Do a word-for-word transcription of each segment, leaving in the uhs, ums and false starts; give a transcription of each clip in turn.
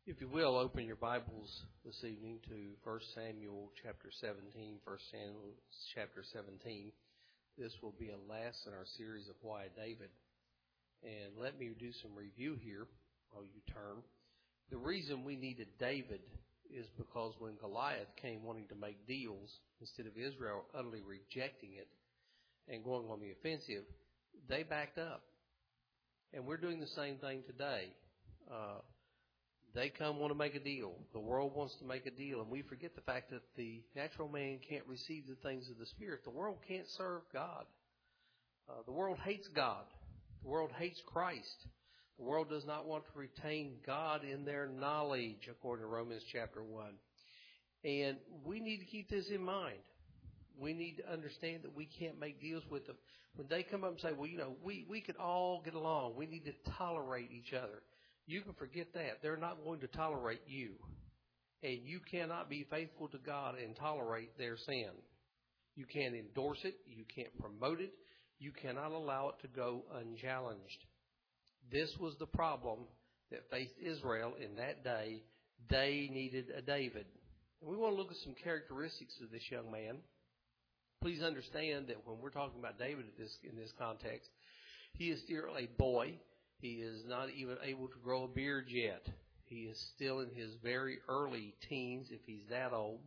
If you will, open your Bibles this evening to First Samuel chapter seventeen. First Samuel chapter seventeen. This will be a last in our series of Why David. And let me do some review here while you turn. The reason we needed David is because when Goliath came wanting to make deals, instead of Israel utterly rejecting it and going on the offensive, they backed up. And we're doing the same thing today. Uh, They come want to make a deal. The world wants to make a deal, and we forget the fact that the natural man can't receive the things of the Spirit. The world can't serve God. Uh, the world hates God. The world hates Christ. The world does not want to retain God in their knowledge, according to Romans chapter one. And we need to keep this in mind. We need to understand that we can't make deals with them. When they come up and say, well, you know, we, we could all get along. We need to tolerate each other. You can forget that. They're not going to tolerate you. And you cannot be faithful to God and tolerate their sin. You can't endorse it. You can't promote it. You cannot allow it to go unchallenged. This was the problem that faced Israel in that day. They needed a David. And we want to look at some characteristics of this young man. Please understand that when we're talking about David in this, in this context, he is still a boy. He is not even able to grow a beard yet. He is still in his very early teens, if he's that old.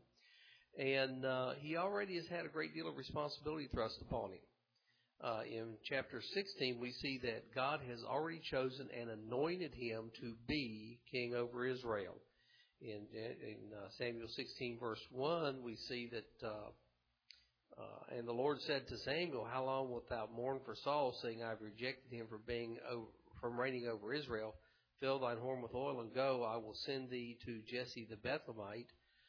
And uh, he already has had a great deal of responsibility thrust upon him. Uh, in chapter sixteen, we see that God has already chosen and anointed him to be king over Israel. In, in uh, Samuel sixteen, verse one, we see that, uh, uh, and the Lord said to Samuel, how long wilt thou mourn for Saul, saying, I've rejected him for being over from reigning over Israel? Fill thine horn with oil and go. I will send thee to Jesse the Bethlehemite,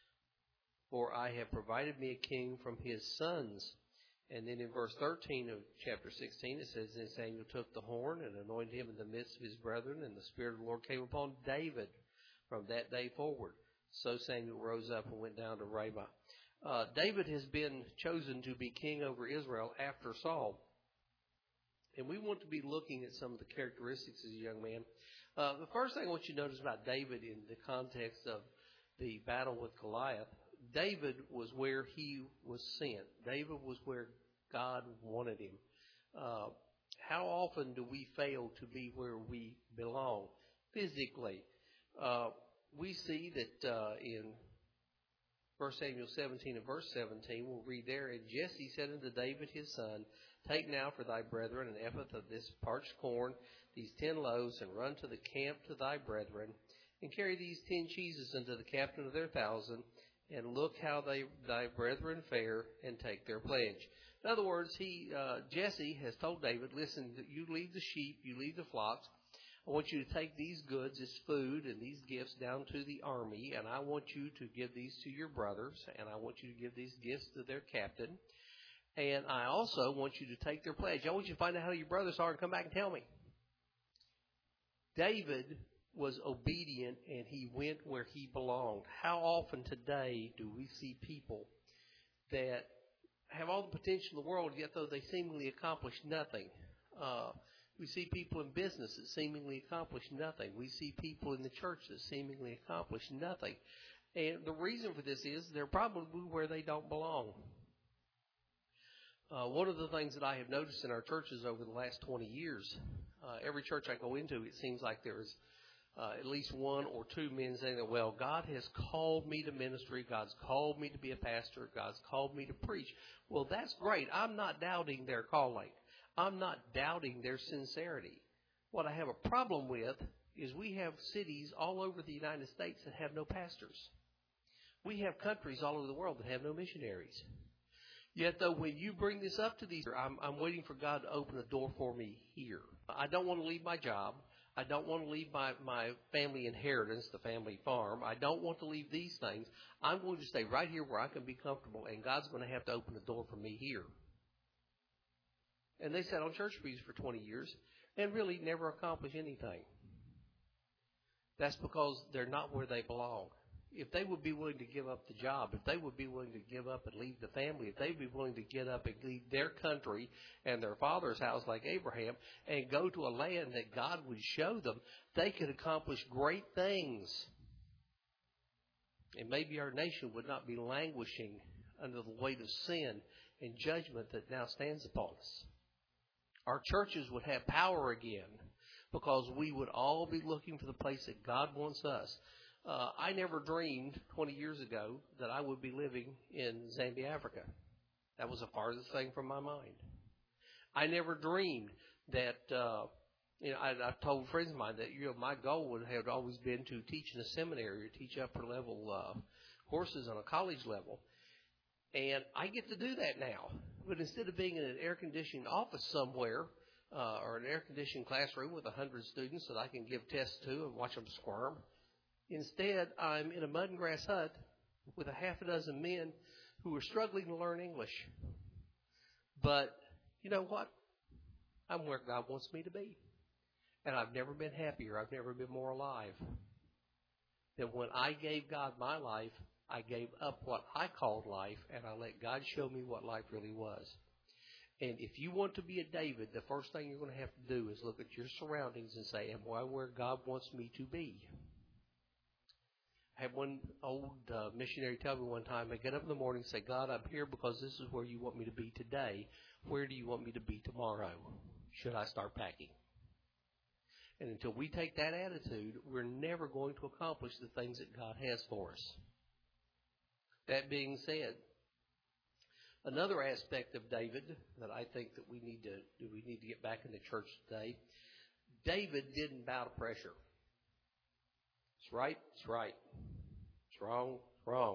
for I have provided me a king from his sons. And then in verse thirteen of chapter sixteen, it says, Then Samuel took the horn and anointed him in the midst of his brethren, and the Spirit of the Lord came upon David from that day forward. So Samuel rose up and went down to Ramah. Uh, David has been chosen to be king over Israel after Saul. And we want to be looking at some of the characteristics as a young man. Uh, the first thing I want you to notice about David in the context of the battle with Goliath, David was where he was sent. David was where God wanted him. Uh, how often do we fail to be where we belong physically? Uh, we see that uh, in First Samuel seventeen and verse seventeen, we'll read there, And Jesse said unto David his son, Take now for thy brethren an ephah of this parched corn, these ten loaves, and run to the camp to thy brethren, and carry these ten cheeses unto the captain of their thousand, and look how they thy brethren fare, and take their pledge. In other words, he uh, Jesse has told David, listen, you leave the sheep, you leave the flocks. I want you to take these goods, this food, and these gifts down to the army, and I want you to give these to your brothers, and I want you to give these gifts to their captain. And I also want you to take their pledge. I want you to find out how your brothers are and come back and tell me. David was obedient, and he went where he belonged. How often today do we see people that have all the potential in the world, yet though they seemingly accomplish nothing? Uh, we see people in business that seemingly accomplish nothing. We see people in the church that seemingly accomplish nothing. And the reason for this is they're probably where they don't belong. Uh, one of the things that I have noticed in our churches over the last twenty years, uh, every church I go into, it seems like there's uh, at least one or two men saying that, well, God has called me to ministry. God's called me to be a pastor. God's called me to preach. Well, that's great. I'm not doubting their calling. I'm not doubting their sincerity. What I have a problem with is we have cities all over the United States that have no pastors. We have countries all over the world that have no missionaries. Yet, though, when you bring this up to these, I'm, I'm waiting for God to open a door for me here. I don't want to leave my job. I don't want to leave my, my family inheritance, the family farm. I don't want to leave these things. I'm going to stay right here where I can be comfortable, and God's going to have to open a door for me here. And they sat on church pews for twenty years and really never accomplished anything. That's because they're not where they belong. If they would be willing to give up the job, if they would be willing to give up and leave the family, if they'd be willing to get up and leave their country and their father's house like Abraham and go to a land that God would show them, they could accomplish great things. And maybe our nation would not be languishing under the weight of sin and judgment that now stands upon us. Our churches would have power again because we would all be looking for the place that God wants us. Uh, I never dreamed twenty years ago that I would be living in Zambia, Africa. That was the farthest thing from my mind. I never dreamed that, uh, you know, I, I've told friends of mine that, you know, my goal would have always been to teach in a seminary or teach upper level uh, courses on a college level. And I get to do that now. But instead of being in an air-conditioned office somewhere uh, or an air-conditioned classroom with a hundred students that I can give tests to and watch them squirm, instead I'm in a mud and grass hut with a half a dozen men who are struggling to learn English. But you know what? I'm where God wants me to be. And I've never been happier. I've never been more alive than when I gave God my life. I gave up what I called life, and I let God show me what life really was. And if you want to be a David, the first thing you're going to have to do is look at your surroundings and say, am I where God wants me to be? I had one old uh, missionary tell me one time, I get up in the morning and say, God, I'm here because this is where you want me to be today. Where do you want me to be tomorrow? Should I start packing? And until we take that attitude, we're never going to accomplish the things that God has for us. That being said, another aspect of David that I think that we need to we need to get back in the church today, David didn't bow to pressure. It's right, it's right. It's wrong, it's wrong.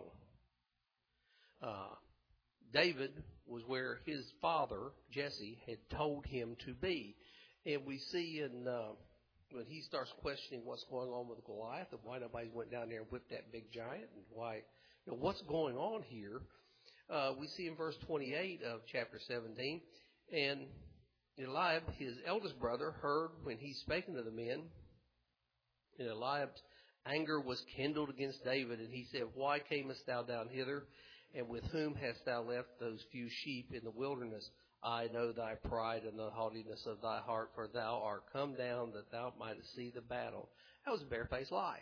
Uh, David was where his father, Jesse, had told him to be. And we see in uh, when he starts questioning what's going on with Goliath and why nobody went down there and whipped that big giant and why, you know, what's going on here, uh, we see in verse twenty-eight of chapter seventeen, and Eliab, his eldest brother, heard when he spake unto the men, and Eliab's anger was kindled against David, and he said, why camest thou down hither? And with whom hast thou left those few sheep in the wilderness? I know thy pride and the haughtiness of thy heart, for thou art come down that thou mightest see the battle. That was a barefaced lie.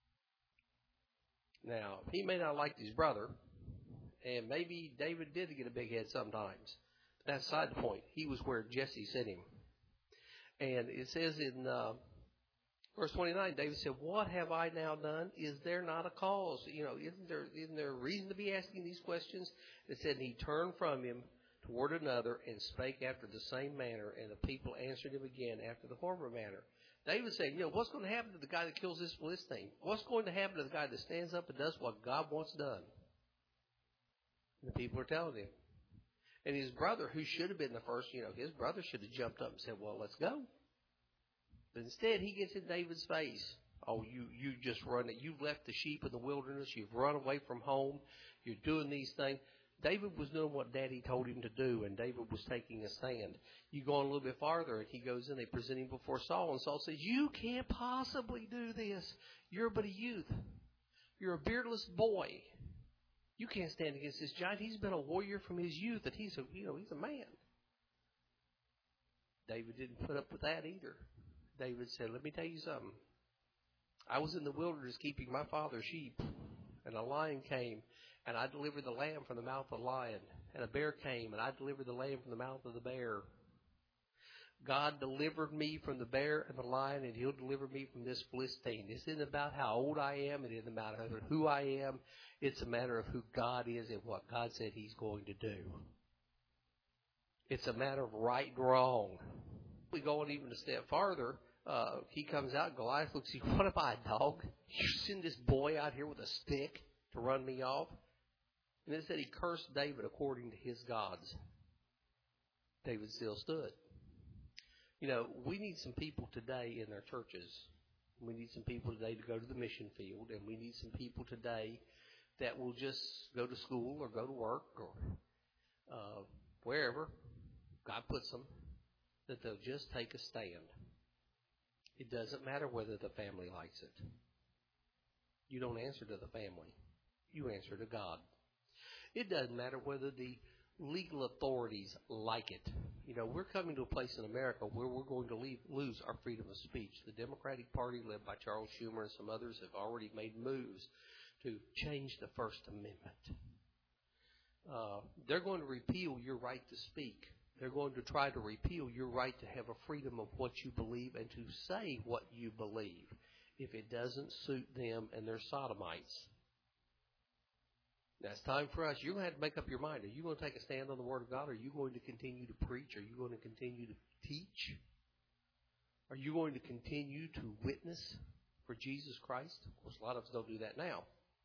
Now, he may not have liked his brother, and maybe David did get a big head sometimes. But that's beside the point. He was where Jesse sent him. And it says in uh, verse twenty-nine, David said, what have I now done? Is there not a cause? You know, isn't there, isn't there a reason to be asking these questions? It said, and he turned from him toward another and spake after the same manner, and the people answered him again after the former manner. David said, you know, what's going to happen to the guy that kills this Philistine? What's going to happen to the guy that stands up and does what God wants done? And the people are telling him. And his brother, who should have been the first, you know, his brother should have jumped up and said, well, let's go. But instead, he gets in David's face. Oh, you, you just run it. You've left the sheep in the wilderness. You've run away from home. You're doing these things. David was doing what Daddy told him to do, and David was taking a stand. You go on a little bit farther, and he goes in, they present him before Saul, and Saul says, you can't possibly do this. You're but a youth. You're a beardless boy. You can't stand against this giant. He's been a warrior from his youth, and he's a, you know, he's a man. David didn't put up with that either. David said, let me tell you something. I was in the wilderness keeping my father's sheep, and a lion came, and I delivered the lamb from the mouth of the lion. And a bear came, and I delivered the lamb from the mouth of the bear. God delivered me from the bear and the lion, and he'll deliver me from this Philistine. This isn't about how old I am. It isn't about who I am. It's a matter of who God is and what God said he's going to do. It's a matter of right and wrong. We go on even a step farther. Uh, he comes out, Goliath looks at him, what am I, a dog? You send this boy out here with a stick to run me off? And it said he cursed David according to his gods. David still stood. You know, we need some people today in our churches. We need some people today to go to the mission field, and we need some people today that will just go to school or go to work or uh, wherever God puts them, that they'll just take a stand. It doesn't matter whether the family likes it. You don't answer to the family. You answer to God. It doesn't matter whether the legal authorities like it. You know, we're coming to a place in America where we're going to leave, lose our freedom of speech. The Democratic Party, led by Charles Schumer and some others, have already made moves to change the First Amendment. Uh, they're going to repeal your right to speak. They're going to try to repeal your right to have a freedom of what you believe and to say what you believe if it doesn't suit them and their sodomites. Now, it's time for us. You're going to have to make up your mind. Are you going to take a stand on the Word of God? Are you going to continue to preach? Are you going to continue to teach? Are you going to continue to witness for Jesus Christ? Of course, a lot of us don't do that now.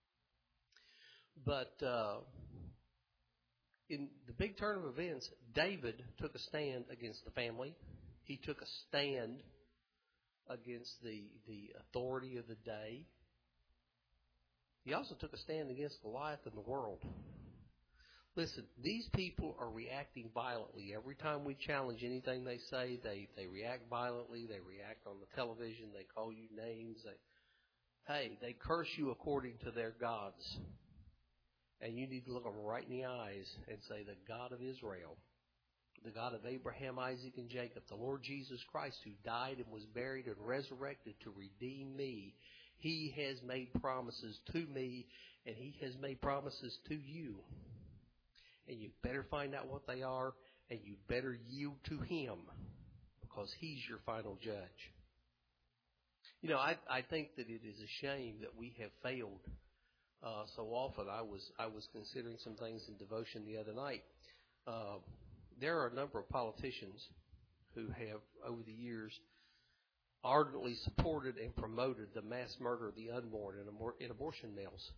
But uh, in the big turn of events, David took a stand against the family. He took a stand against the, the authority of the day. He also took a stand against Goliath in the world. Listen, these people are reacting violently. Every time we challenge anything they say, they, they react violently. They react on the television. They call you names. They, hey, they curse you according to their gods. And you need to look them right in the eyes and say, the God of Israel, the God of Abraham, Isaac, and Jacob, the Lord Jesus Christ, who died and was buried and resurrected to redeem me, He has made promises to me, and He has made promises to you. And you better find out what they are, and you better yield to Him, because He's your final judge. You know, I, I think that it is a shame that we have failed uh, so often. I was I was considering some things in devotion the other night. Uh, there are a number of politicians who have, over the years, ardently supported and promoted the mass murder of the unborn in, abor- in abortion mills.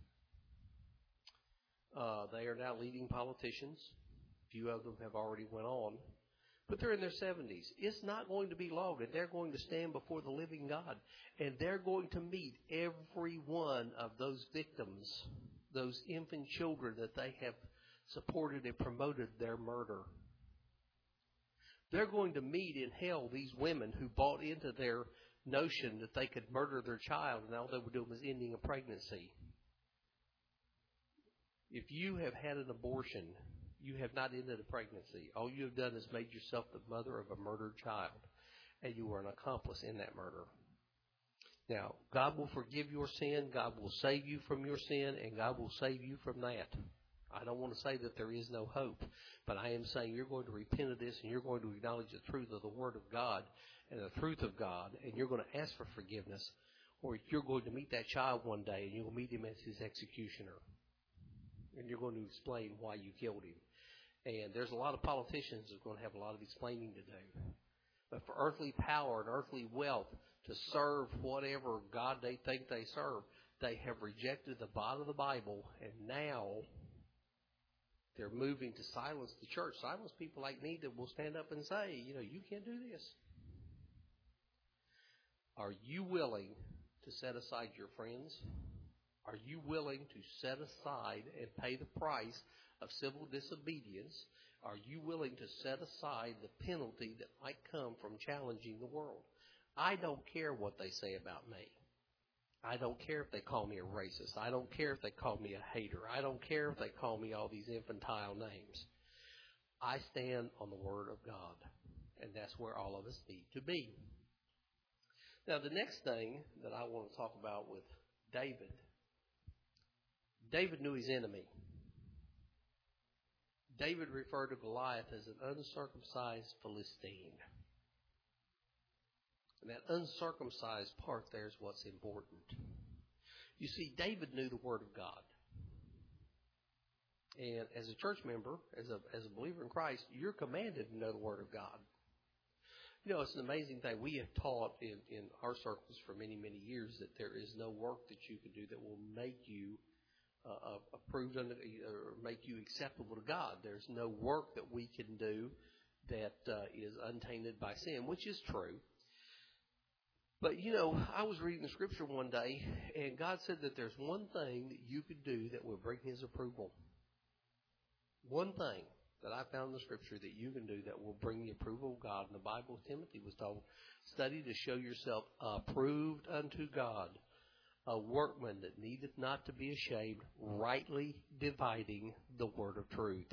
Uh, they are now leading politicians. A few of them have already went on. But they're in their seventies. It's not going to be long, and they're going to stand before the living God. And they're going to meet every one of those victims, those infant children that they have supported and promoted their murder. They're going to meet in hell these women who bought into their notion that they could murder their child and all they were doing was ending a pregnancy. If you have had an abortion, you have not ended a pregnancy. All you have done is made yourself the mother of a murdered child, and you are an accomplice in that murder. Now, God will forgive your sin, God will save you from your sin, and God will save you from that. I don't want to say that there is no hope, but I am saying you're going to repent of this and you're going to acknowledge the truth of the Word of God and the truth of God, and you're going to ask for forgiveness, or you're going to meet that child one day and you'll meet him as his executioner, and you're going to explain why you killed him. And there's a lot of politicians that are going to have a lot of explaining to do. But for earthly power and earthly wealth to serve whatever God they think they serve, they have rejected the God of the Bible, and now they're moving to silence the church. Silence people like me that will stand up and say, you know, you can't do this. Are you willing to set aside your friends? Are you willing to set aside and pay the price of civil disobedience? Are you willing to set aside the penalty that might come from challenging the world? I don't care what they say about me. I don't care if they call me a racist. I don't care if they call me a hater. I don't care if they call me all these infantile names. I stand on the Word of God, and that's where all of us need to be. Now, the next thing that I want to talk about with David, David knew his enemy. David referred to Goliath as an uncircumcised Philistine. And that uncircumcised part there is what's important. You see, David knew the Word of God. And as a church member, as a as a believer in Christ, you're commanded to know the Word of God. You know, it's an amazing thing. We have taught in, in our circles for many, many years that there is no work that you can do that will make you uh, approved under, or make you acceptable to God. There's no work that we can do that uh, is untainted by sin, which is true. But, you know, I was reading the scripture one day, and God said that there's one thing that you could do that will bring His approval. One thing that I found in the scripture that you can do that will bring the approval of God. And the Bible, Timothy was told, study to show yourself approved unto God, a workman that needeth not to be ashamed, rightly dividing the word of truth.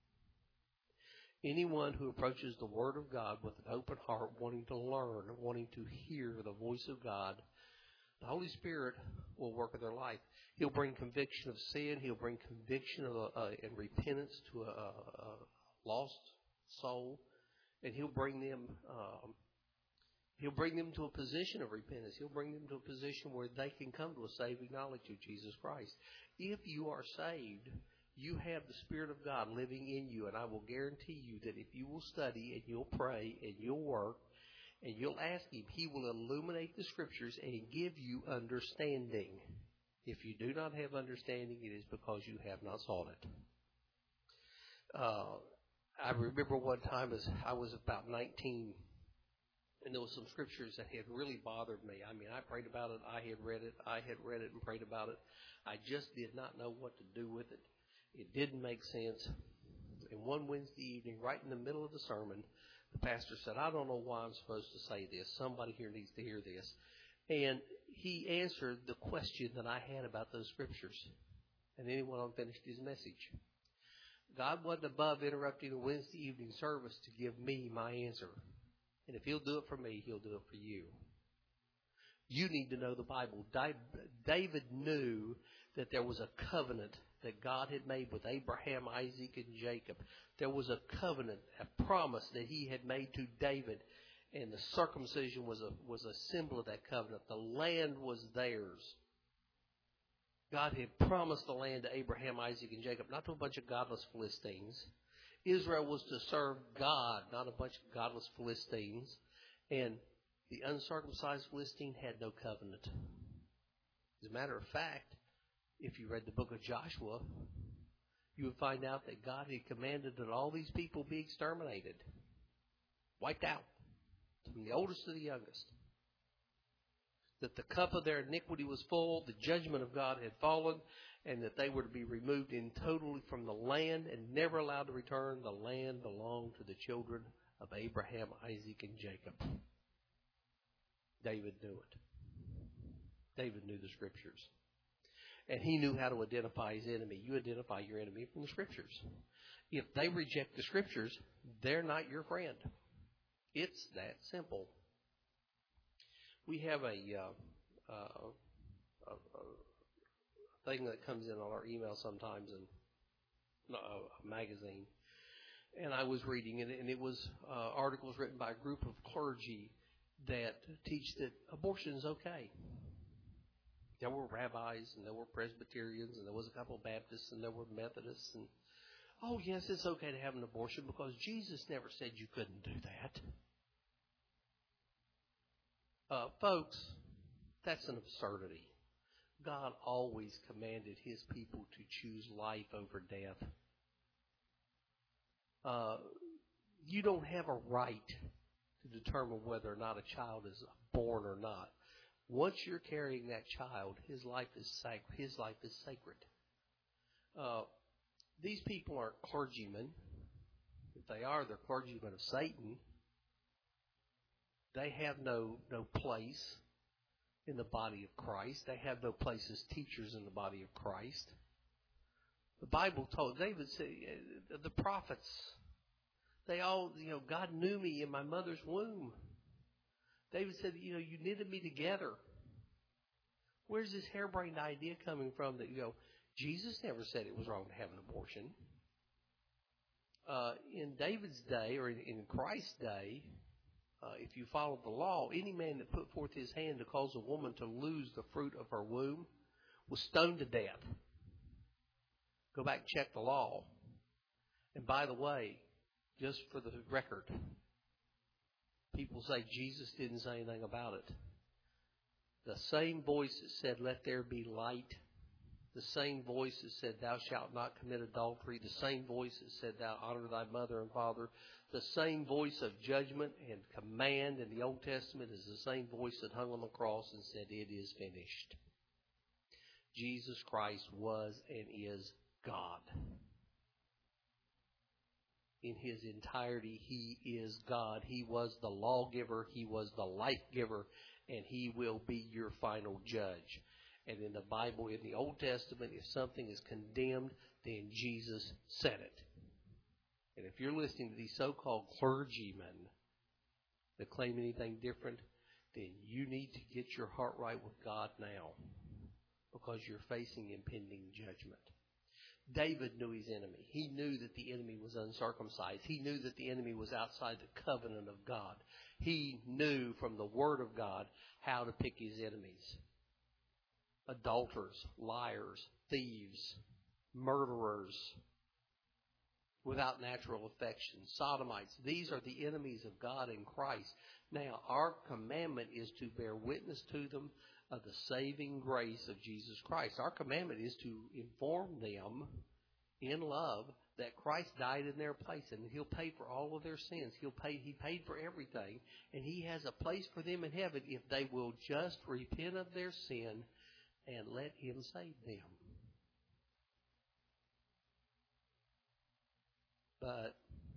Anyone who approaches the Word of God with an open heart, wanting to learn, wanting to hear the voice of God, The Holy Spirit will work in their life. He'll bring conviction of sin. He'll bring conviction of uh, and repentance to a, a, a lost soul, and He'll bring them. Um, he'll bring them to a position of repentance. He'll bring them to a position where they can come to a saving knowledge of Jesus Christ. If you are saved, you have the Spirit of God living in you, and I will guarantee you that if you will study and you'll pray and you'll work and you'll ask Him, He will illuminate the Scriptures and give you understanding. If you do not have understanding, it is because you have not sought it. Uh, I remember one time as I was about nineteen, and there was some scriptures that had really bothered me. I mean, I prayed about it. I had read it. I had read it and prayed about it. I just did not know what to do with it. It didn't make sense. And one Wednesday evening, right in the middle of the sermon, the pastor said, I don't know why I'm supposed to say this. Somebody here needs to hear this. And he answered the question that I had about those scriptures. And then he went on and finished his message. God wasn't above interrupting a Wednesday evening service to give me my answer. And if He'll do it for me, He'll do it for you. You need to know the Bible. David knew that there was a covenant that God had made with Abraham, Isaac, and Jacob. There was a covenant, a promise that He had made to David. And the circumcision was a, was a symbol of that covenant. The land was theirs. God had promised the land to Abraham, Isaac, and Jacob, not to a bunch of godless Philistines. Israel was to serve God, not a bunch of godless Philistines. And the uncircumcised Philistine had no covenant. As a matter of fact, if you read the book of Joshua, you would find out that God had commanded that all these people be exterminated, wiped out, from the oldest to the youngest. That the cup of their iniquity was full, the judgment of God had fallen, and that they were to be removed in totally from the land and never allowed to return. The land belonged to the children of Abraham, Isaac, and Jacob. David knew it. David knew the Scriptures. And he knew how to identify his enemy. You identify your enemy from the Scriptures. If they reject the Scriptures, they're not your friend. It's that simple. We have a, uh, uh, a, a thing that comes in on our email sometimes, in a magazine, and I was reading it, and it was uh, articles written by a group of clergy that teach that abortion is okay. There were rabbis, and there were Presbyterians, and there was a couple of Baptists, and there were Methodists, and oh yes, it's okay to have an abortion because Jesus never said you couldn't do that. Uh, folks, that's an absurdity. God always commanded His people to choose life over death. Uh, you don't have a right to determine whether or not a child is born or not. Once you're carrying that child, his life is sacred. His life is sacred. Uh, these people aren't clergymen. If they are, they're clergymen of Satan. They have no, no place in the body of Christ. They have no place as teachers in the body of Christ. The Bible told, David said, the prophets, they all, you know, God knew me in my mother's womb. David said, you know, you knitted me together. Where's this harebrained idea coming from that, you know, Jesus never said it was wrong to have an abortion? Uh, in David's day, or in, in Christ's day, Uh, if you follow the law, any man that put forth his hand to cause a woman to lose the fruit of her womb was stoned to death. Go back and check the law. And by the way, just for the record, people say Jesus didn't say anything about it. The same voice that said, let there be light, the same voice that said, thou shalt not commit adultery, the same voice that said, thou honor thy mother and father, the same voice of judgment and command in the Old Testament is the same voice that hung on the cross and said, it is finished. Jesus Christ was and is God. In His entirety, He is God. He was the lawgiver, He was the life giver, and He will be your final judge. And in the Bible, in the Old Testament, if something is condemned, then Jesus said it. And if you're listening to these so-called clergymen that claim anything different, then you need to get your heart right with God now, because you're facing impending judgment. David knew his enemy. He knew that the enemy was uncircumcised. He knew that the enemy was outside the covenant of God. He knew from the Word of God how to pick his enemies. Adulterers, liars, thieves, murderers, without natural affection, sodomites. These are the enemies of God in Christ. Now, our commandment is to bear witness to them of the saving grace of Jesus Christ. Our commandment is to inform them in love that Christ died in their place, and He'll pay for all of their sins. He'll pay, He paid for everything, and He has a place for them in heaven if they will just repent of their sin and let Him save them. But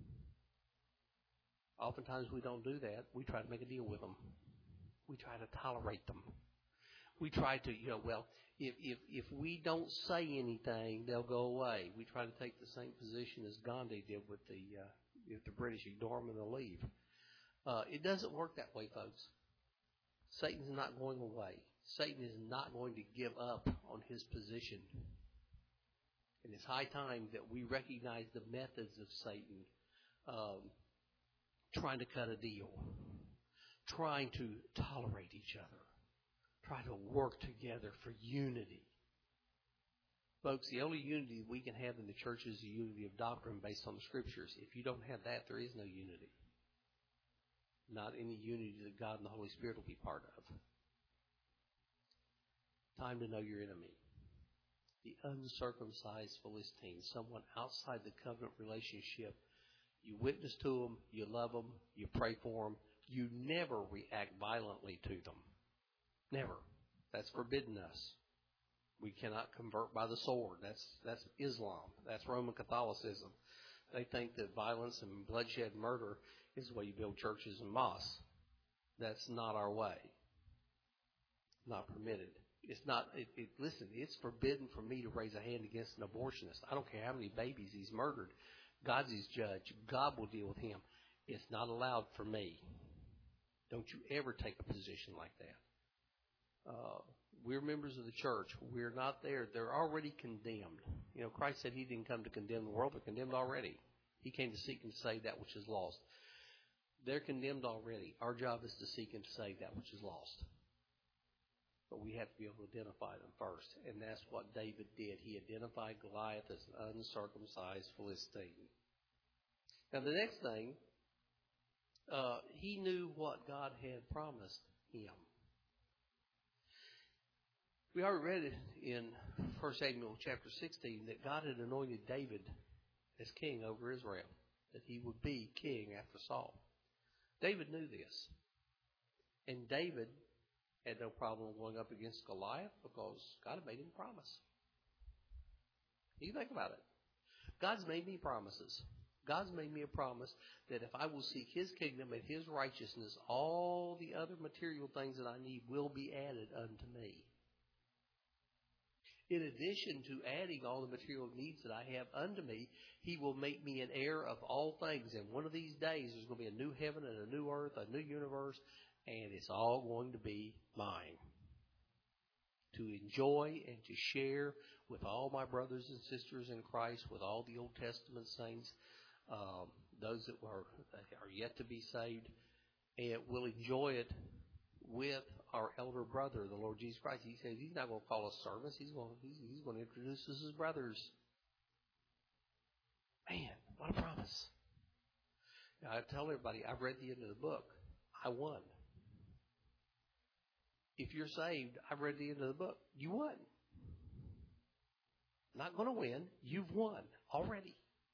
oftentimes we don't do that. We try to make a deal with them. We try to tolerate them. We try to, you know, well, if if if we don't say anything, they'll go away. We try to take the same position as Gandhi did with the uh, if the British ignore them and they'll leave. Uh, it doesn't work that way, folks. Satan's not going away. Satan is not going to give up on his position. And it's high time that we recognize the methods of Satan, um, trying to cut a deal, trying to tolerate each other, try to work together for unity. Folks, the only unity we can have in the church is the unity of doctrine based on the Scriptures. If you don't have that, there is no unity. Not any unity that God and the Holy Spirit will be part of. Time to know your enemy. The uncircumcised Philistine, someone outside the covenant relationship. You witness to them, you love them, you pray for them. You never react violently to them. Never. That's forbidden us. We cannot convert by the sword. That's that's Islam. That's Roman Catholicism. They think that violence and bloodshed and murder is the way you build churches and mosques. That's not our way. Not permitted. It's not, it, it, listen, it's forbidden for me to raise a hand against an abortionist. I don't care how many babies he's murdered. God's his judge. God will deal with him. It's not allowed for me. Don't you ever take a position like that. Uh, we're members of the church. We're not there. They're already condemned. You know, Christ said He didn't come to condemn the world. They're condemned already. He came to seek and to save that which is lost. They're condemned already. Our job is to seek and to save that which is lost. But we have to be able to identify them first. And that's what David did. He identified Goliath as an uncircumcised Philistine. Now the next thing, uh, he knew what God had promised him. We already read it in First Samuel chapter sixteen that God had anointed David as king over Israel, that he would be king after Saul. David knew this. And David had no problem going up against Goliath because God had made him a promise. You think about it. God's made me promises. God's made me a promise that if I will seek His kingdom and His righteousness, all the other material things that I need will be added unto me. In addition to adding all the material needs that I have unto me, He will make me an heir of all things. And one of these days, there's going to be a new heaven and a new earth, a new universe, and it's all going to be mine. To enjoy and to share with all my brothers and sisters in Christ, with all the Old Testament saints, um, those that are, are yet to be saved, and will enjoy it with our elder brother, the Lord Jesus Christ. He says He's not going to call us servants. He's going, he's, he's going to introduce us as brothers. Man, what a promise. Now, I tell everybody, I've read the end of the book. I won. If you're saved, I've read the end of the book. You won. Not going to win. You've won already.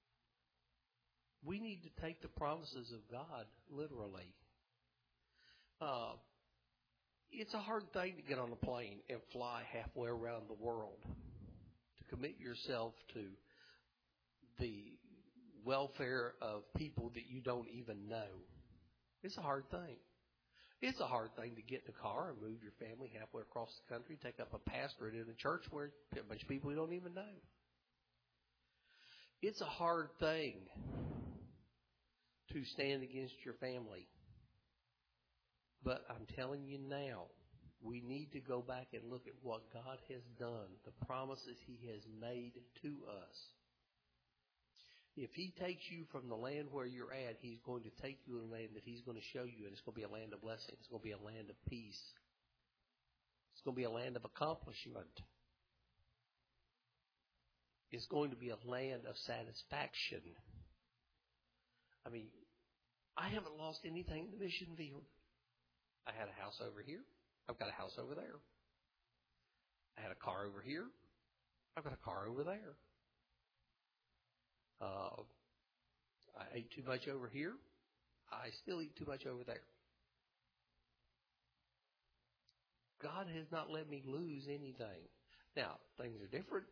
We need to take the promises of God literally. Uh, it's a hard thing to get on a plane and fly halfway around the world, to commit yourself to the welfare of people that you don't even know. It's a hard thing. It's a hard thing to get in a car and move your family halfway across the country, take up a pastorate in a church where a bunch of people you don't even know. It's a hard thing to stand against your family. But I'm telling you now, we need to go back and look at what God has done, the promises He has made to us. If He takes you from the land where you're at, He's going to take you to a land that He's going to show you, and it's going to be a land of blessing. It's going to be a land of peace. It's going to be a land of accomplishment. It's going to be a land of satisfaction. I mean, I haven't lost anything in the mission field. I had a house over here. I've got a house over there. I had a car over here. I've got a car over there. Uh, I ate too much over here. I still eat too much over there. God has not let me lose anything. Now, things are different.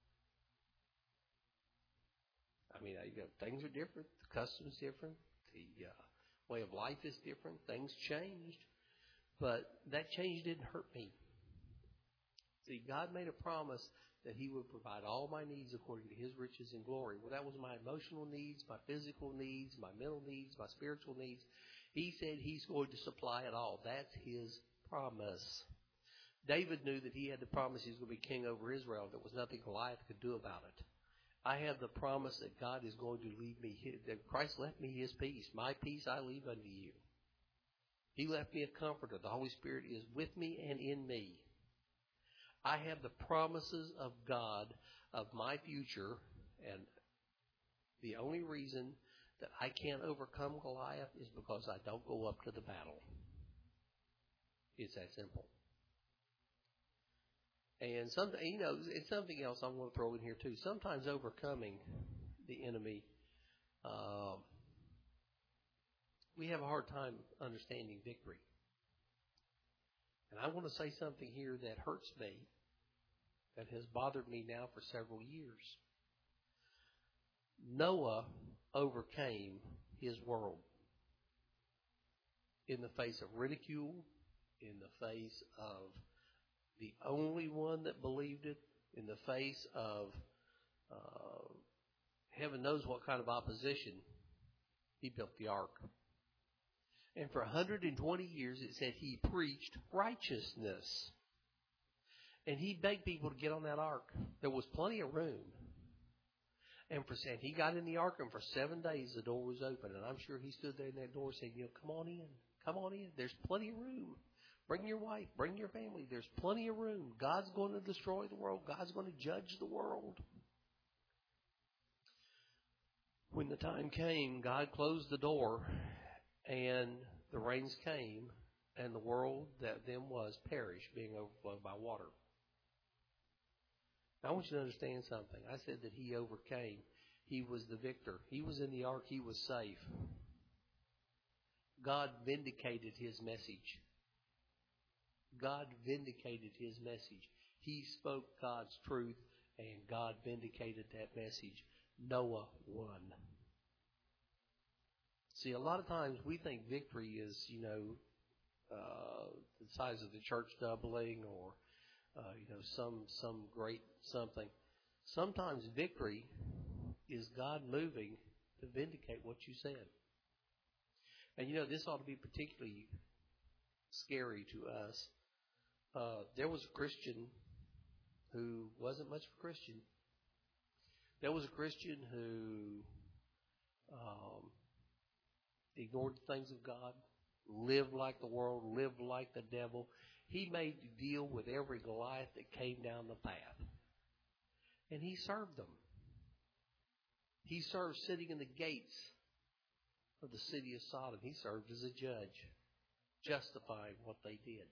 I mean, you know, things are different. The custom's different. The uh, way of life is different. Things changed. But that change didn't hurt me. See, God made a promise that He would provide all my needs according to His riches and glory. Well, that was my emotional needs, my physical needs, my mental needs, my spiritual needs. He said He's going to supply it all. That's His promise. David knew that he had the promise he was going to be king over Israel. There was nothing Goliath could do about it. I have the promise that God is going to leave me, that Christ left me His peace. My peace I leave unto you. He left me a comforter. The Holy Spirit is with me and in me. I have the promises of God of my future, and the only reason that I can't overcome Goliath is because I don't go up to the battle. It's that simple. And some, you know, it's something else I want to throw in here too. Sometimes overcoming the enemy, uh, we have a hard time understanding victory. And I want to say something here that hurts me, that has bothered me now for several years. Noah overcame his world in the face of ridicule, in the face of the only one that believed it, in the face of uh, heaven knows what kind of opposition. He built the ark. And for one hundred twenty years it said he preached righteousness. And he begged people to get on that ark. There was plenty of room. And for and he got in the ark, and for seven days the door was open. And I'm sure he stood there in that door saying, you know, come on in. Come on in. There's plenty of room. Bring your wife. Bring your family. There's plenty of room. God's going to destroy the world. God's going to judge the world. When the time came, God closed the door, and the rains came, and the world that then was perished, being overflowed by water. Now, I want you to understand something. I said that he overcame. He was the victor. He was in the ark. He was safe. God vindicated his message. God vindicated his message. He spoke God's truth, and God vindicated that message. Noah won. See, a lot of times we think victory is, you know, uh, the size of the church doubling, or, uh, you know, some some great something. Sometimes victory is God moving to vindicate what you said. And, you know, this ought to be particularly scary to us. Uh, there was a Christian who wasn't much of a Christian. There was a Christian who um, ignored the things of God, lived like the world, lived like the devil. He made to deal with every Goliath that came down the path. And he served them. He served sitting in the gates of the city of Sodom. He served as a judge, justifying what they did.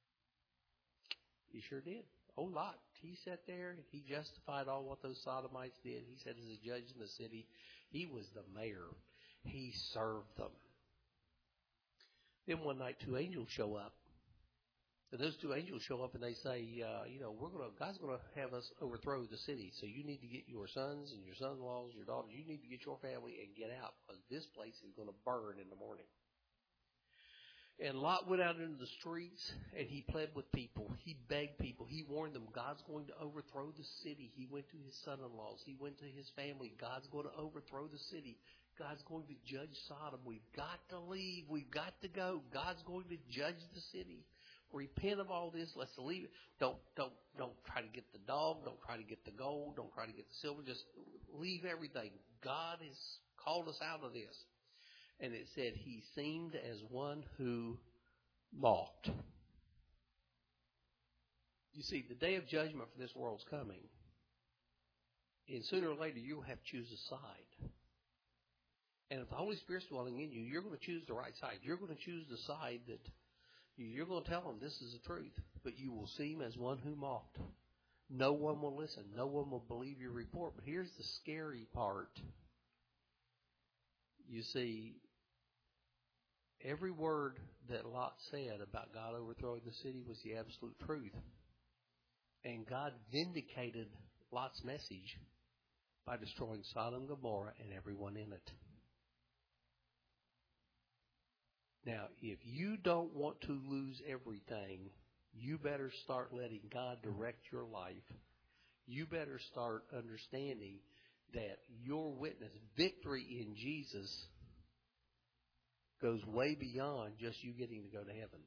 He sure did. A whole lot. He sat there and he justified all what those Sodomites did. He said as a judge in the city, he was the mayor. He served them. Then one night two angels show up. And those two angels show up and they say, uh, you know, we're gonna God's gonna have us overthrow the city. So you need to get your sons and your son-in-laws, your daughters, you need to get your family and get out, because this place is gonna burn in the morning. And Lot went out into the streets, and he pled with people. He begged people. He warned them, God's going to overthrow the city. He went to his son-in-laws. He went to his family. God's going to overthrow the city. God's going to judge Sodom. We've got to leave. We've got to go. God's going to judge the city. Repent of all this. Let's leave it. Don't, don't, don't try to get the dog. Don't try to get the gold. Don't try to get the silver. Just leave everything. God has called us out of this. And it said he seemed as one who mocked. You see, the day of judgment for this world's coming. And sooner or later, you'll have to choose a side. And if the Holy Spirit's dwelling in you, you're going to choose the right side. You're going to choose the side that you're going to tell them this is the truth. But you will seem as one who mocked. No one will listen. No one will believe your report. But here's the scary part. You see, every word that Lot said about God overthrowing the city was the absolute truth. And God vindicated Lot's message by destroying Sodom and Gomorrah and everyone in it. Now, if you don't want to lose everything, you better start letting God direct your life. You better start understanding that your witness, victory in Jesus, goes way beyond just you getting to go to heaven.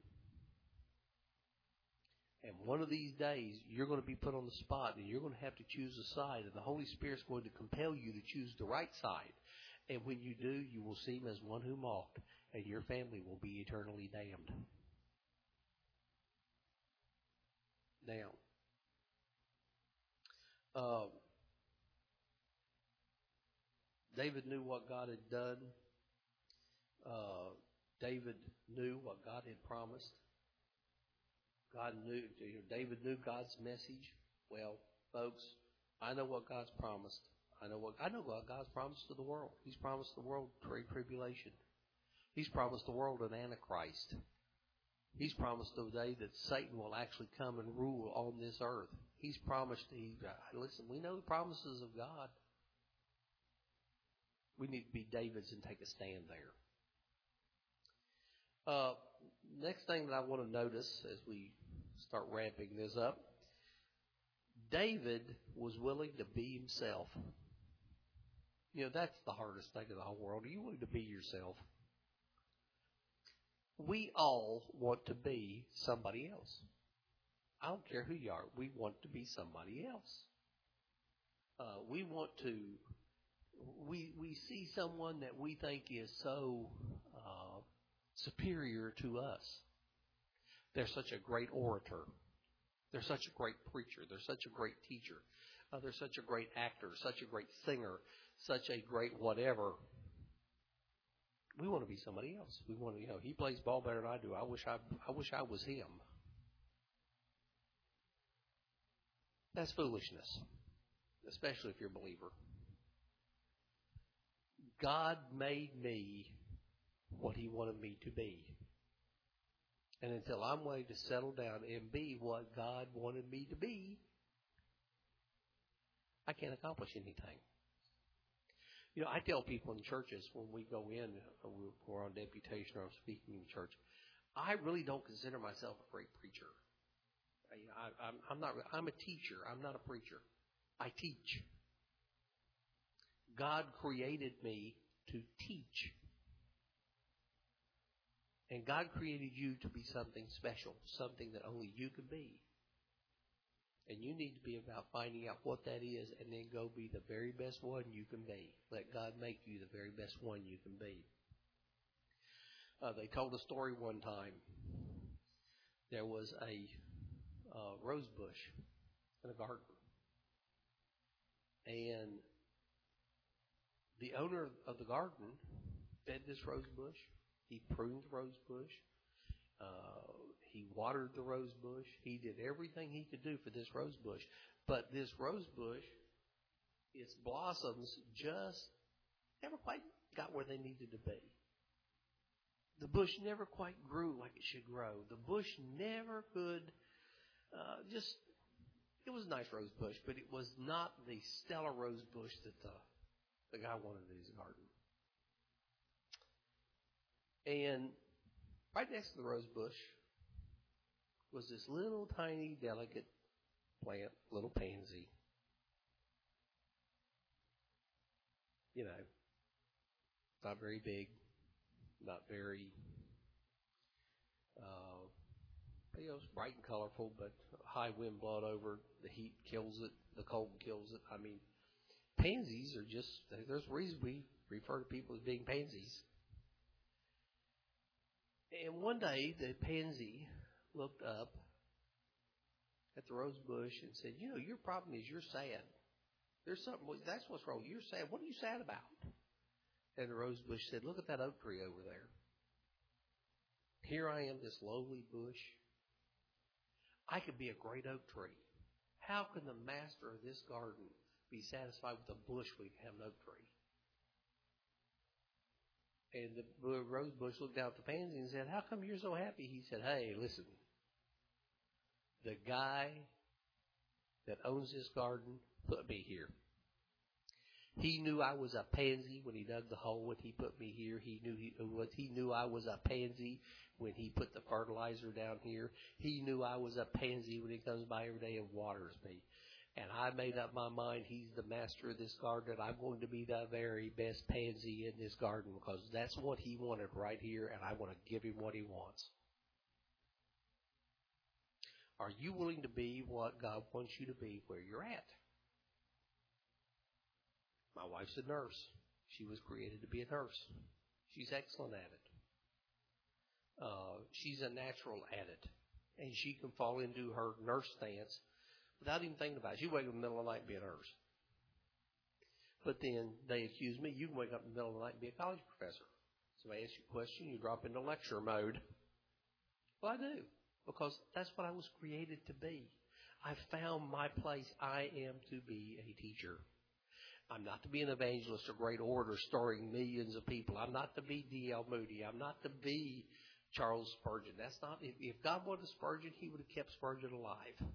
And one of these days, you're going to be put on the spot, and you're going to have to choose a side, and the Holy Spirit's going to compel you to choose the right side. And when you do, you will seem as one who mocked, and your family will be eternally damned. Now, uh, David knew what God had done. Uh, David knew what God had promised. God knew, you know, David knew God's message. Well, folks, I know what God's promised. I know what I know what God's promised to the world. He's promised the world great tribulation. He's promised the world an Antichrist. He's promised the day that Satan will actually come and rule on this earth. He's promised. He listen. We know the promises of God. We need to be Davids and take a stand there. Uh, next thing that I want to notice as we start wrapping this up, David was willing to be himself. You know, that's the hardest thing in the whole world. Are you willing to be yourself? We all want to be somebody else. I don't care who you are. We want to be somebody else. Uh, we want to, we, we see someone that we think is so uh, superior to us. They're such a great orator. They're such a great preacher. They're such a great teacher. Uh, they're such a great actor, such a great singer, such a great whatever. We want to be somebody else. We want to, you know, he plays ball better than I do. I wish I, I wish I was him. That's foolishness, especially if you're a believer. God made me what he wanted me to be. And until I'm willing to settle down and be what God wanted me to be, I can't accomplish anything. You know, I tell people in churches when we go in, we're on deputation or I'm speaking in church, I really don't consider myself a great preacher. I, I'm, I'm not. I'm a teacher. I'm not a preacher. I teach. God created me to teach. And God created you to be something special, something that only you can be. And you need to be about finding out what that is and then go be the very best one you can be. Let God make you the very best one you can be. Uh, they told a story one time. There was a uh, rose bush in a garden. And the owner of the garden fed this rose bush. He pruned the rose bush. Uh, he watered the rose bush. He did everything he could do for this rose bush. But this rose bush, its blossoms just never quite got where they needed to be. The bush never quite grew like it should grow. The bush never could uh, just, it was a nice rose bush, but it was not the stellar rose bush that the, the guy wanted in his garden. And right next to the rose bush was this little tiny delicate plant, little pansy. You know, Not very big, not very, uh, you know, it's bright and colorful, but high wind blowed over, the heat kills it, the cold kills it. I mean, pansies are just, there's a reason we refer to people as being pansies. And one day, the pansy looked up at the rose bush and said, you know, your problem is you're sad. There's something, that's what's wrong. You're sad. What are you sad about? And the rose bush said, look at that oak tree over there. Here I am, this lowly bush. I could be a great oak tree. How can the master of this garden be satisfied with a bush when we have an oak tree? And the rose bush looked down at the pansy and said, how come you're so happy? He said, hey, listen, the guy that owns this garden put me here. He knew I was a pansy when he dug the hole and he put me here. He knew he, he knew I was a pansy when he put the fertilizer down here. He knew I was a pansy when he comes by every day and waters me. And I made up my mind he's the master of this garden. I'm going to be the very best pansy in this garden because that's what he wanted right here, and I want to give him what he wants. Are you willing to be what God wants you to be where you're at? My wife's a nurse. She was created to be a nurse. She's excellent at it. Uh, she's a natural at it. And she can fall into her nurse stance without even thinking about it. She wake up in the middle of the night and be a nurse. But then they accuse me, you can wake up in the middle of the night and be a college professor. So I ask you a question, you drop into lecture mode. Well, I do, because that's what I was created to be. I found my place. I am to be a teacher. I'm not to be an evangelist or great orator stirring millions of people. I'm not to be D L Moody. I'm not to be Charles Spurgeon. That's not, if, if God wanted Spurgeon, he would have kept Spurgeon alive.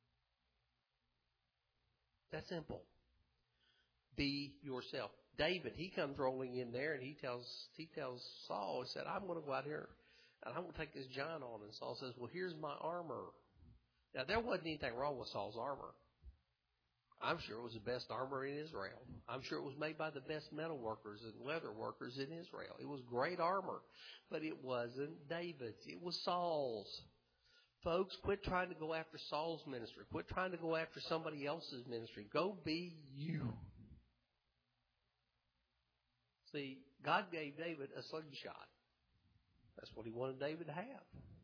That's simple. Be yourself. David, he comes rolling in there and he tells he tells Saul, he said, I'm going to go out here and I'm going to take this giant on. And Saul says, well, here's my armor. Now, there wasn't anything wrong with Saul's armor. I'm sure it was the best armor in Israel. I'm sure it was made by the best metal workers and leather workers in Israel. It was great armor, but it wasn't David's. It was Saul's. Folks, quit trying to go after Saul's ministry. Quit trying to go after somebody else's ministry. Go be you. See, God gave David a slingshot. That's what he wanted David to have.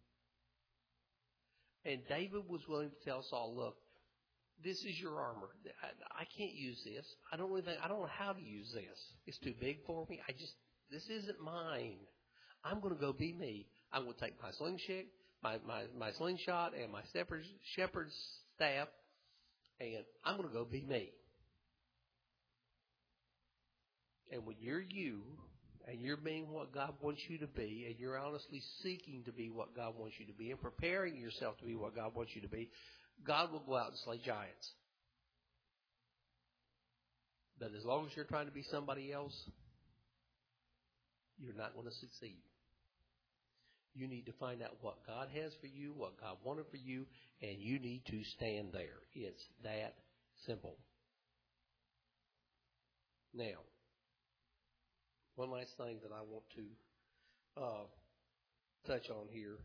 And David was willing to tell Saul, look, this is your armor. I, I can't use this. I don't really think, I don't know how to use this. It's too big for me. I just, this isn't mine. I'm going to go be me. I'm going to take my slingshot, my, my, my slingshot and my shepherd's, shepherd's staff, and I'm going to go be me. And when you're you, and you're being what God wants you to be, and you're honestly seeking to be what God wants you to be, and preparing yourself to be what God wants you to be, God will go out and slay giants. But as long as you're trying to be somebody else, you're not going to succeed. You need to find out what God has for you, what God wanted for you, and you need to stand there. It's that simple. Now, one last thing that I want to uh, touch on here,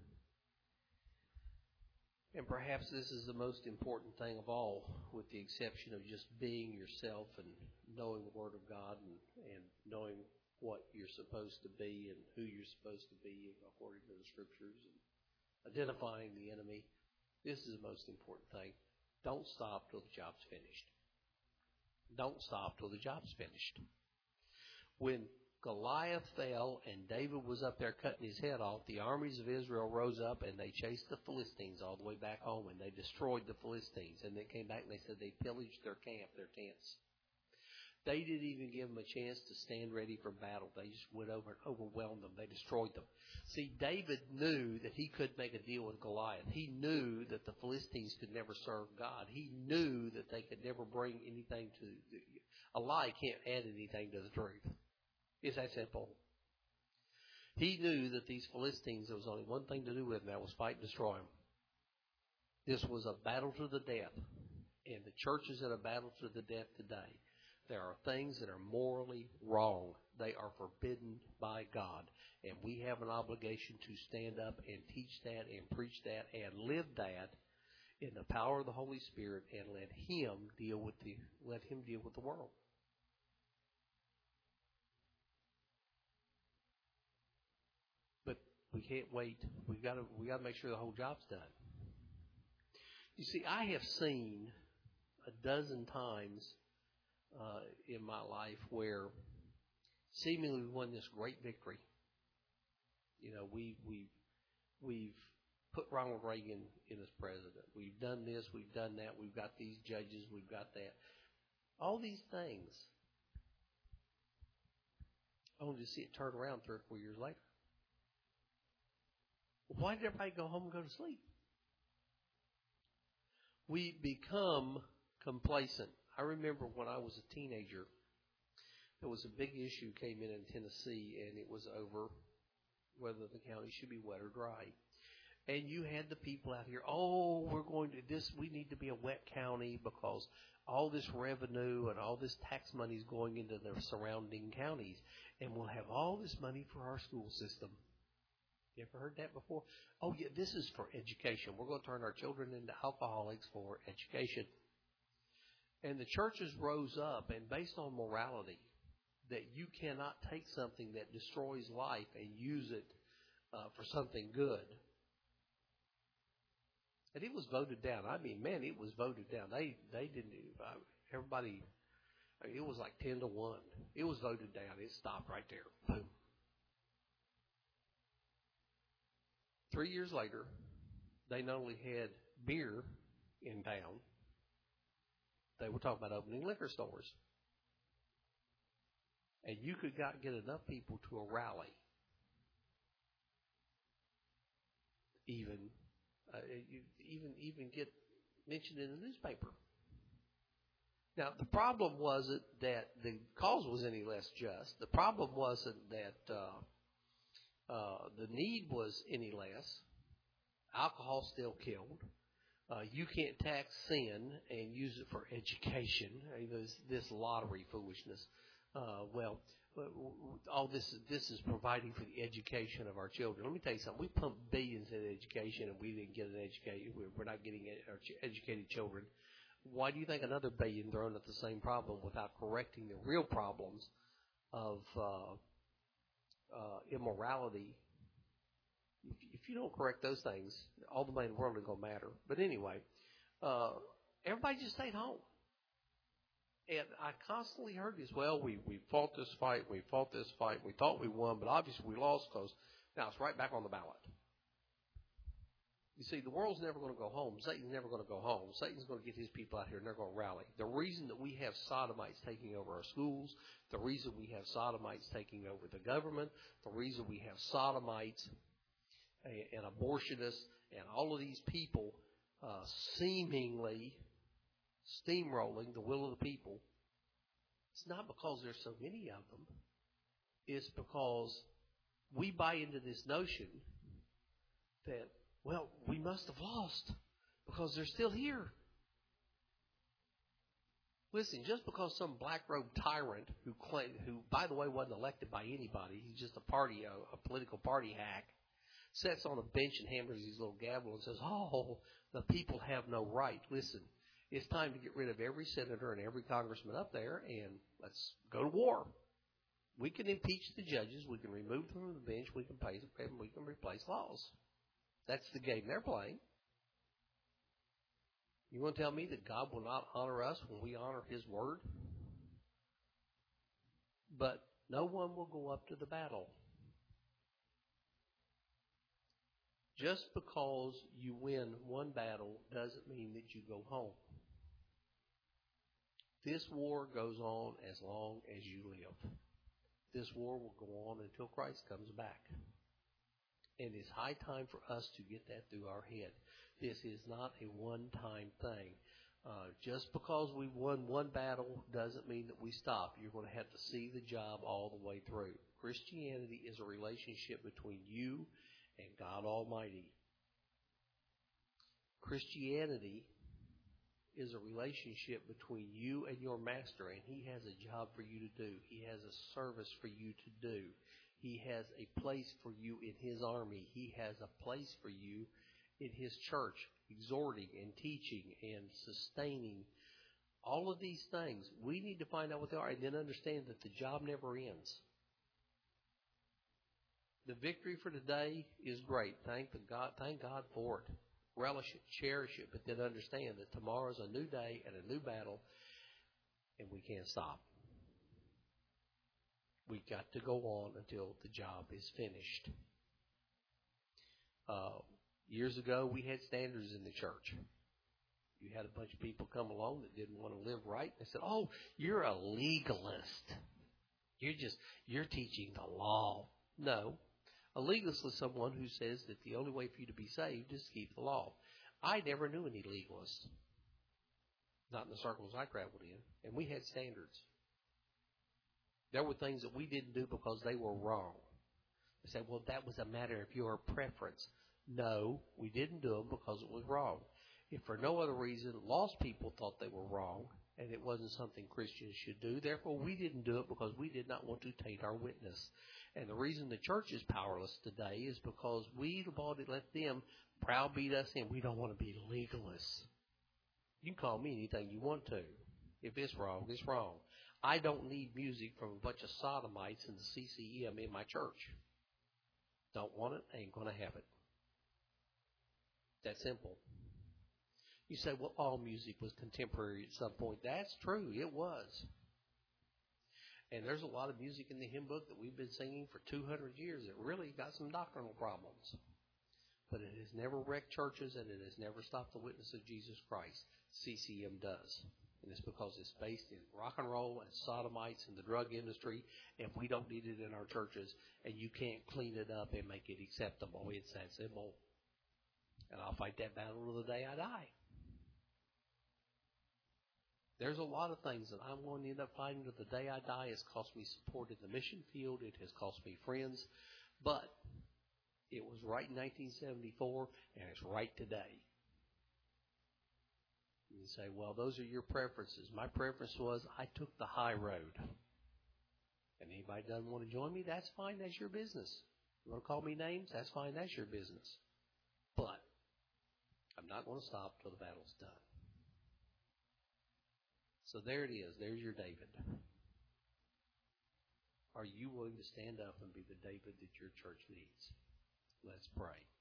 and perhaps this is the most important thing of all, with the exception of just being yourself and knowing the Word of God and, and knowing what you're supposed to be and who you're supposed to be according to the Scriptures and identifying the enemy. This is the most important thing. Don't stop till the job's finished. Don't stop till the job's finished. When Goliath fell and David was up there cutting his head off, the armies of Israel rose up and they chased the Philistines all the way back home, and they destroyed the Philistines. And they came back and they said they pillaged their camp, their tents. They didn't even give them a chance to stand ready for battle. They just went over and overwhelmed them. They destroyed them. See, David knew that he could make a deal with Goliath. He knew that the Philistines could never serve God. He knew that they could never bring anything to, a lie can't add anything to the truth. It's that simple. He knew that these Philistines, there was only one thing to do with them, that was fight and destroy them. This was a battle to the death. And the church is in a battle to the death today. There are things that are morally wrong. They are forbidden by God. And we have an obligation to stand up and teach that and preach that and live that in the power of the Holy Spirit and let Him deal with the let Him deal with the world. But we can't wait. We got to we got to make sure the whole job's done. You see, I have seen a dozen times uh, in my life where seemingly we won this great victory. You know, we we we've put Ronald Reagan in as president. We've done this, we've done that, we've got these judges, we've got that. All these things. Only to see it turn around three or four years later. Why did everybody go home and go to sleep? We become complacent. I remember when I was a teenager, there was a big issue came in in Tennessee, and it was over whether the county should be wet or dry. And you had the people out here, oh, we're going to this, we need to be a wet county because all this revenue and all this tax money is going into the surrounding counties. And we'll have all this money for our school system. You ever heard that before? Oh, yeah, this is for education. We're going to turn our children into alcoholics for education. And the churches rose up, and based on morality, that you cannot take something that destroys life and use it uh, for something good. And it was voted down. I mean, man, it was voted down. They they didn't. Uh, everybody. I mean, it was like ten to one. It was voted down. It stopped right there. Boom. Three years later, they not only had beer in town, they were talking about opening liquor stores. And you could got, get enough people to a rally, even uh, you, even even get mentioned in the newspaper. Now, the problem wasn't that the cause was any less just. The problem wasn't that uh, uh, the need was any less. Alcohol still killed. Uh, you can't tax sin and use it for education. I mean, this, this lottery foolishness. Uh, well, all this this is providing for the education of our children. Let me tell you something. We pump billions into education, and we didn't get an educated. We're not getting our educated children. Why do you think another billion thrown at the same problem without correcting the real problems of uh, uh, immorality? If, if you don't correct those things, all the money in the world isn't going to matter. But anyway, uh, everybody just stayed home. And I constantly heard this, well, we, we fought this fight, we fought this fight, we thought we won, but obviously we lost because now it's right back on the ballot. You see, the world's never going to go home. Satan's never going to go home. Satan's going to get his people out here and they're going to rally. The reason that we have sodomites taking over our schools, the reason we have sodomites taking over the government, the reason we have sodomites and abortionists and all of these people uh, seemingly steamrolling the will of the people, it's not because there's so many of them. It's because we buy into this notion that, well, we must have lost because they're still here. Listen, just because some black-robed tyrant who, claimed, who, by the way, wasn't elected by anybody, he's just a party, a, a political party hack, sits on a bench and hammers his little gavel and says, oh, the people have no right. Listen, it's time to get rid of every senator and every congressman up there, and let's go to war. We can impeach the judges. We can remove them from the bench. We can pay them. We can replace laws. That's the game they're playing. You want to tell me that God will not honor us when we honor His word? But no one will go up to the battle. Just because you win one battle doesn't mean that you go home. This war goes on as long as you live. This war will go on until Christ comes back. And it's high time for us to get that through our head. This is not a one-time thing. Uh, just because we won one battle doesn't mean that we stop. You're going to have to see the job all the way through. Christianity is a relationship between you and God Almighty. Christianity is a relationship between you and your master, and he has a job for you to do. He has a service for you to do. He has a place for you in his army. He has a place for you in his church, exhorting and teaching and sustaining. All of these things, we need to find out what they are and then understand that the job never ends. The victory for today is great. Thank the God, thank God for it. Relish it, cherish it, but then understand that tomorrow's a new day and a new battle, and we can't stop. We've got to go on until the job is finished. Uh, years ago, we had standards in the church. You had a bunch of people come along that didn't want to live right. They said, "Oh, you're a legalist. You're just, you're teaching the law." No. A legalist is someone who says that the only way for you to be saved is to keep the law. I never knew any legalists. Not in the circles I traveled in. And we had standards. There were things that we didn't do because they were wrong. They said, well, that was a matter of your preference. No, we didn't do them because it was wrong. If for no other reason, lost people thought they were wrong, and it wasn't something Christians should do. Therefore, we didn't do it because we did not want to taint our witness. And the reason the church is powerless today is because we let them browbeat us in. We don't want to be legalists. You can call me anything you want to. If it's wrong, it's wrong. I don't need music from a bunch of sodomites in the C C M in my church. Don't want it, ain't going to have it. That simple. You say, well, all music was contemporary at some point. That's true. It was. And there's a lot of music in the hymn book that we've been singing for two hundred years that really got some doctrinal problems. But it has never wrecked churches, and it has never stopped the witness of Jesus Christ. C C M does. And it's because it's based in rock and roll and sodomites and the drug industry, and we don't need it in our churches, and you can't clean it up and make it acceptable. It's that simple. And I'll fight that battle to the day I die. There's a lot of things that I'm going to end up fighting to the day I die. It's cost me support in the mission field. It has cost me friends. But it was right in nineteen seventy-four, and it's right today. You say, well, those are your preferences. My preference was I took the high road. And anybody doesn't want to join me, that's fine. That's your business. You want to call me names? That's fine. That's your business. But I'm not going to stop till the battle's done. So there it is. There's your David. Are you willing to stand up and be the David that your church needs? Let's pray.